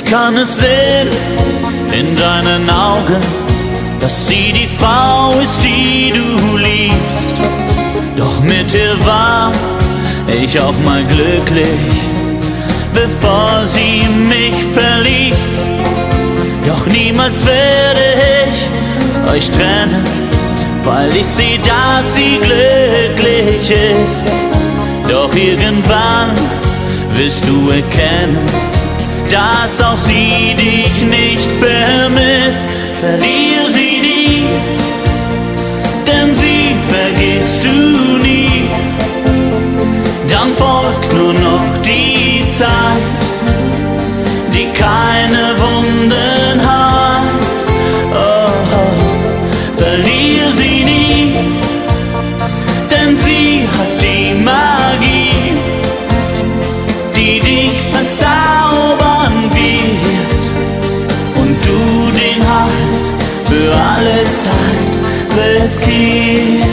kann es sehen in deinen Augen, dass sie die Frau ist, die du liebst. Doch mit ihr war ich auch mal glücklich, bevor sie mich verließ. Doch niemals werde ich euch trennen, weil ich sehe, dass sie glücklich ist. Doch irgendwann wirst du erkennen, dass auch sie dich nicht vermisst. Verlier sie nie, denn sie vergisst du nie. Dann folgt nur noch die Zeit, die keine Wunden hat. Oh, oh. Verlier sie nie, denn sie hat die Magie, die dich verzaubern wird und du den Halt für alle Zeit riskierst.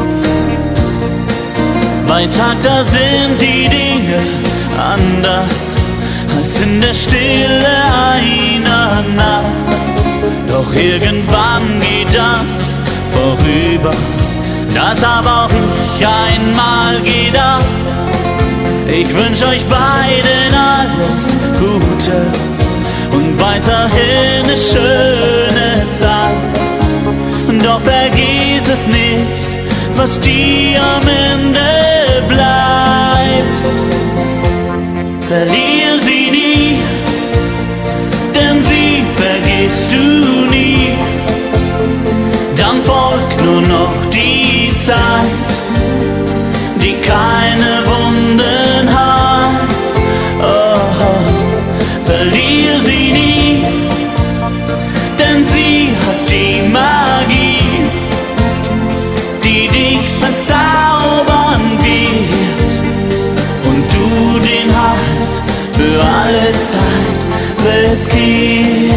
Bei Tag, da sind die Dinge anders als in der Stille einer Nacht. Doch irgendwann geht das vorüber, das hab auch ich einmal gedacht. Ich wünsch euch beiden alles Gute und weiterhin eine schöne Zeit. Doch vergiss es nicht, was dir am Ende bleibt. Verlier sie nie, denn sie vergisst du nie. Dann folgt nur noch die Zeit, die keine Wunden hat. Oh, oh. Verlier sie nie, denn sie hat die Magie, die dich verzaubern wird und du den Halt für alle Zeit riskierst.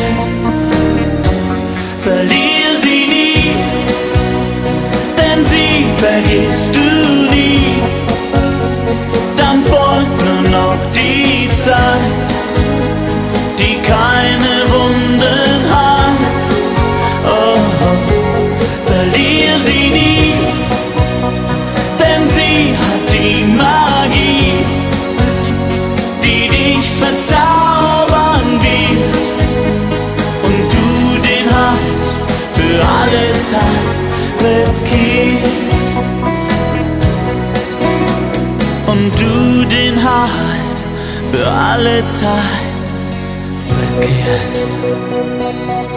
Verlier sie nie, denn sie vergisst du nie. Dann folgt nur noch die Zeit, die keine Wunden hat. Oh, oh. Verlier sie nie, denn sie hat die Magie, die dich verzaubern wird und du den Halt für alle Zeit riskierst. Und du den Halt für alle Zeit riskierst.